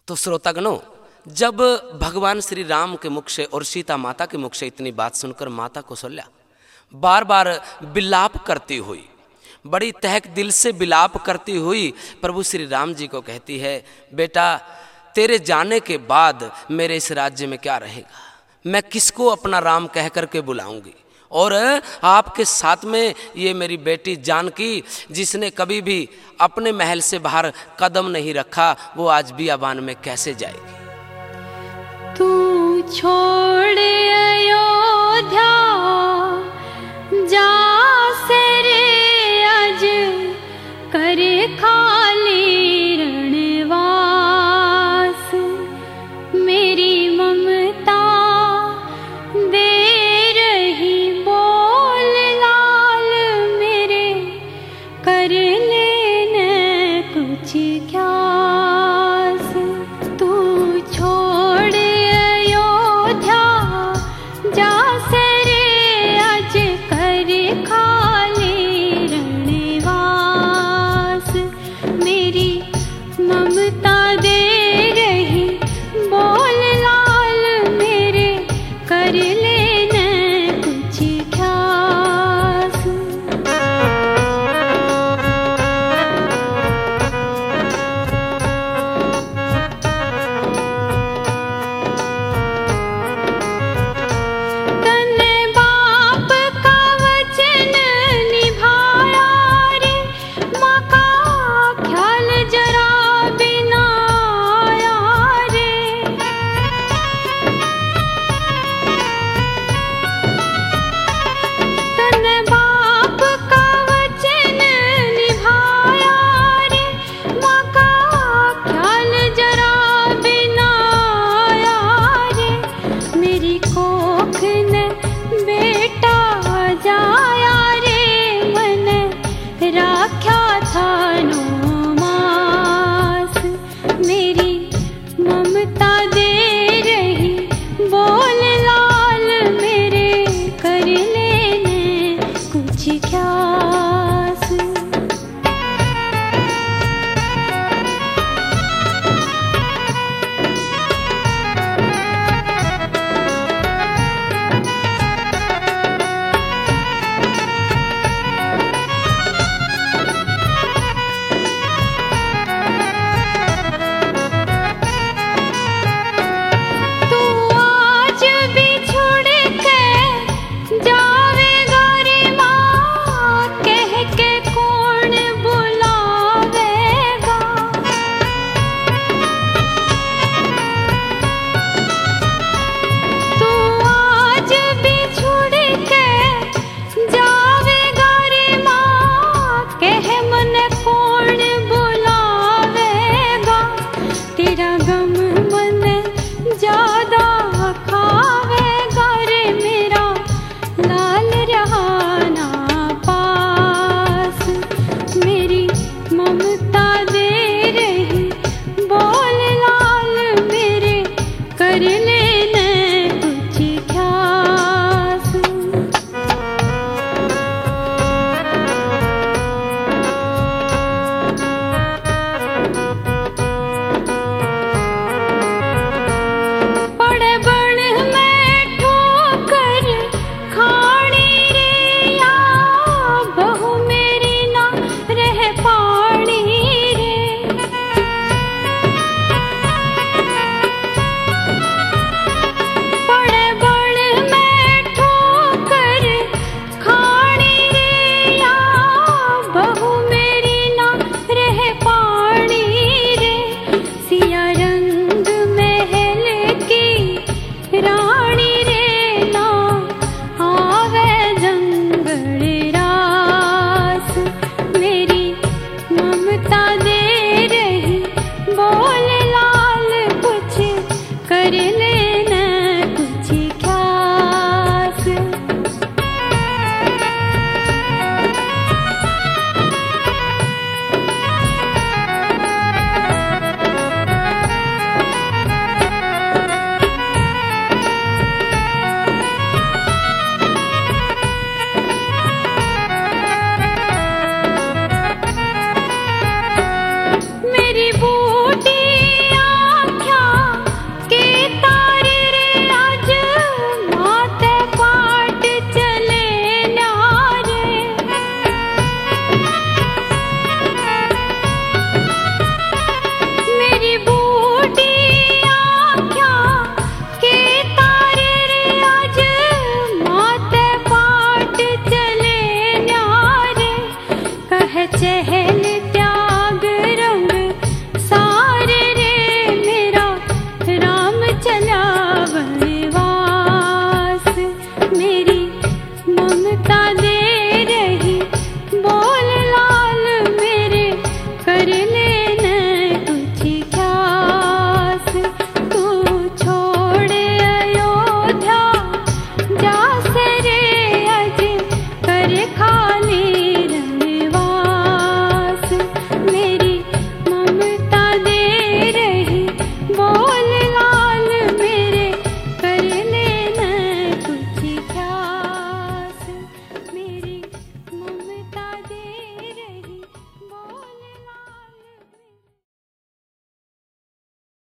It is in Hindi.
तो श्रोतागणों, जब भगवान श्री राम के मुख से और सीता माता के मुख से इतनी बात सुनकर माता कौशल्या बार बार विलाप करती हुई, बड़ी तहक दिल से विलाप करती हुई प्रभु श्री राम जी को कहती है, बेटा तेरे जाने के बाद मेरे इस राज्य में क्या रहेगा, मैं किसको अपना राम कह करके बुलाऊंगी। और आपके साथ में ये मेरी बेटी जानकी, जिसने कभी भी अपने महल से बाहर कदम नहीं रखा, वो आज बियाबान में कैसे जाएगी। तू छोड़